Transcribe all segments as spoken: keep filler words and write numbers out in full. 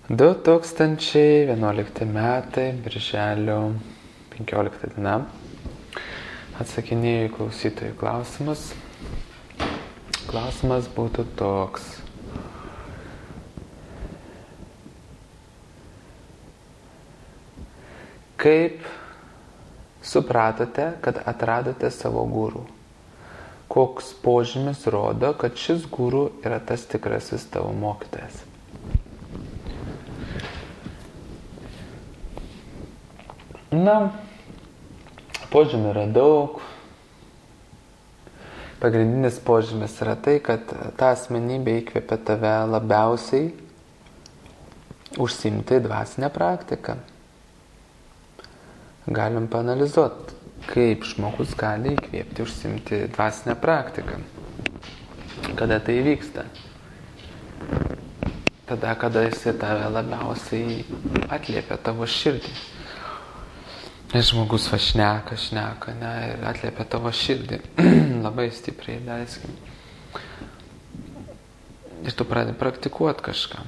du tūkstančiai vienuolikti metai, birželio penkiolikta diena. Atsakinėju į klausytojų klausimus. Klausimas būtų toks. Kaip supratote, kad atradote savo guru? Koks požymis rodo, kad šis guru yra tas tikrasis tavo mokytojas? Na, požymių yra daug. Pagrindinis požymis yra tai, kad ta asmenybė įkvėpia tave labiausiai užsiimti dvasinę praktiką. Galim paanalizuoti, kaip žmogus gali įkvėpti užsiimti dvasinę praktiką. Kada tai vyksta? Tada, kada jis tave labiausiai atliepia tavo širdį. Ir žmogus va šneka, šneka, ne, ir atliepia tavo širdį. Labai stipriai, leiskim. Ir tu pradedi praktikuoti kažką.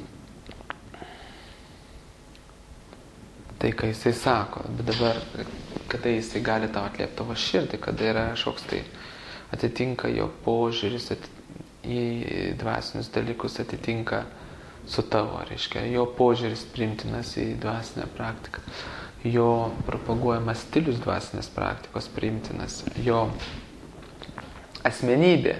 Tai, ką jisai sako. Bet dabar, kada jisai gali tau atliepti tavo širdį, kada yra kažkoks tai atitinka jo požiūris į dvasinius dalykus, atitinka su tavo, reiškia, jo požiūris priimtinas į dvasinę praktiką. Jo propaguojamas stilius dvasinės praktikos priimtinas, jo asmenybė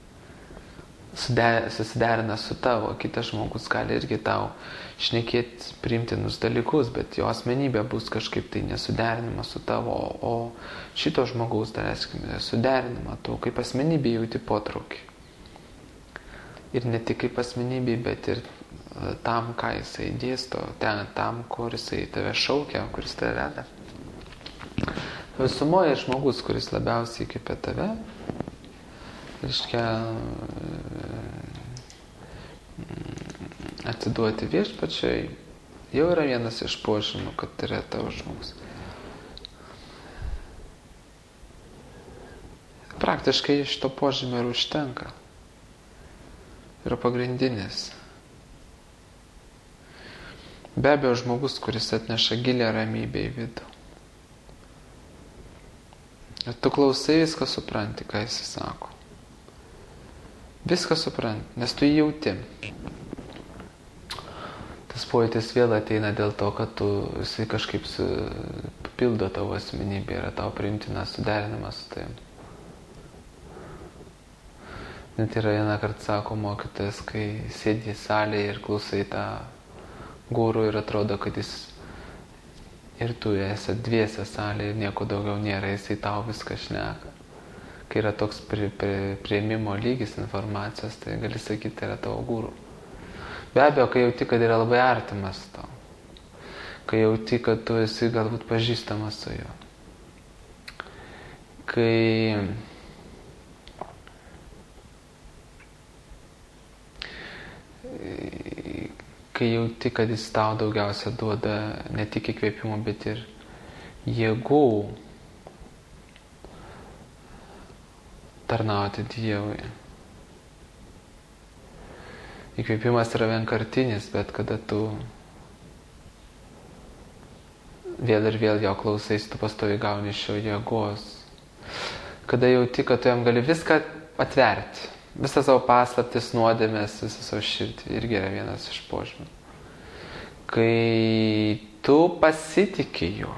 susiderina su tavo, kitas žmogus gali irgi tau šnekėti priimtinus dalykus, bet jo asmenybė bus kažkaip tai nesuderinama su tavo, o šito žmogaus, dar eskime, suderinama, tu kaip asmenybė jauti potraukį. Ir ne tik kaip asmenybė, bet ir tam, ką jisai dėsto, ten, tam, kur jisai tave šaukia, kuris tave veda. Visumoje žmogus, kuris labiausiai įkvėpia tave, reiškia atiduoti viešpačiui, jau yra vienas iš požymių, kad tai yra tavo žmogus. Praktiškai iš to požymio ir užtenka. Yra pagrindinis. Be abejo, žmogus, kuris atneša gilią ramybę į vidų. Ir tu klausai, viską supranti, ką jis sako. Viską supranti, nes tu jį jauti. Tas pojūtis vėl ateina dėl to, kad tu, jisai kažkaip su, papildo tavo asmenybę, yra tau priimtinas, suderinimas su tavim. Net yra vieną kartą sako mokytojas, kai sėdi salėje ir klausai tą guru ir atrodo, kad jis ir tu esi dviese salėje ir nieko daugiau nėra, jisai tau viską šneka. Kai yra toks pri, pri, priėmimo lygis informacijos, tai gali sakyti, tai yra tavo guru. Be abejo, kai jauti, kad yra labai artimas tau. Kai jauti, kad tu esi galbūt pažįstamas su juo. Kai kai jauti, kad jis tau daugiausia duoda ne tik įkvėpimo, bet ir jėgų tarnauti Dievui. Įkvėpimas yra vienkartinis, bet kada tu vėl ir vėl jo klausais, tu pastoviai gauni iš jo jėgos. Kada jauti, kad tu jam gali viską atverti. Visą savo paslaptis, nuodėmės, visą savo širdį, irgi yra vienas iš požymių. Kai tu pasitiki juo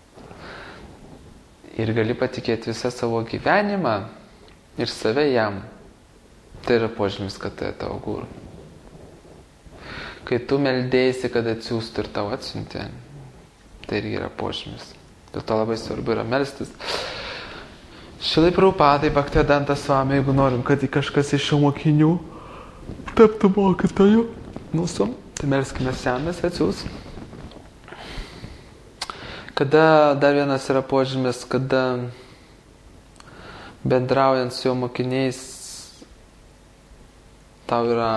ir gali patikėti visą savo gyvenimą ir save jam, tai yra požymis, kad tai tavo guru. Kai tu meldėsi, kad atsiųstų ir tau atsiuntė, tai irgi yra požymis. Dėl to labai svarbu yra melstis. Šilai Prabhupadai, Bhaktivedanta Swami, jeigu norim, kad kažkas iš šių mokinių taptų mokytoju mūsų, tai melskime semės atsiūs. Kada dar vienas yra požymis, kada bendraujant su jo mokiniais tau yra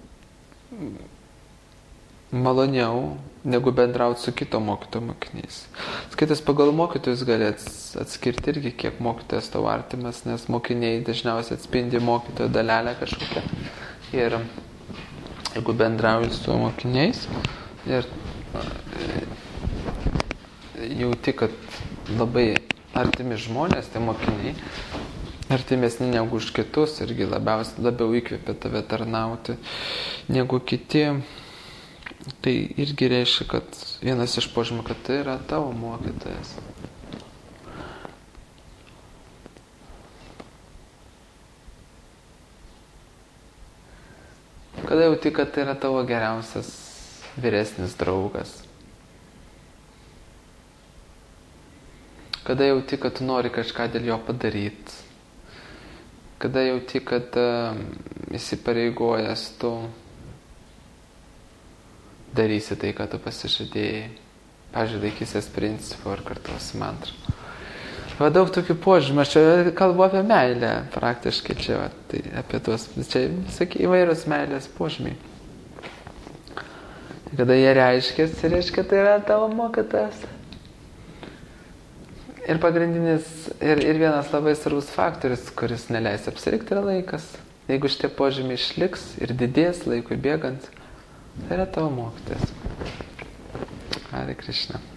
maloniau negu bendrauti su kito mokytojo mokiniais. Skaitas pagal mokytojus gali atskirti irgi, kiek mokytojas tau artimas, nes mokiniai dažniausiai atspindi mokytojo dalelę kažkokią. Ir jeigu bendrauji su mokiniais ir jauti, kad labai artimi žmonės, tai mokiniai, artimesni negu už kitus, irgi labiausiai labiau įkvėpia tave tarnauti negu kiti, tai irgi reiškia, kad vienas iš požymių, kad tai yra tavo mokytojas. Kada jauti, kad tai yra tavo geriausias vyresnis draugas. Kada jauti, kad tu nori kažką dėl jo padaryti. Kada jauti, kad uh, įsipareigojęs tu darysi tai, ką tu pasižadėjai. Pavyzdžiui, laikysies principų ar kartuosi mantrą. Va daug tokių požymių, aš čia kalbu apie meilę praktiškai čia, va, tai apie tuos, čia sakai, įvairios meilės požymiai. Kada jie reiškiasi, reiškia, tai yra tavo mokytojas. Ir pagrindinis, ir, ir vienas labai svarbus faktorius, kuris neleis apsirikti, yra laikas. Jeigu šitie požymiai išliks ir didės laikui bėgant, tai yra tavo mokytojas. Hare Krishna.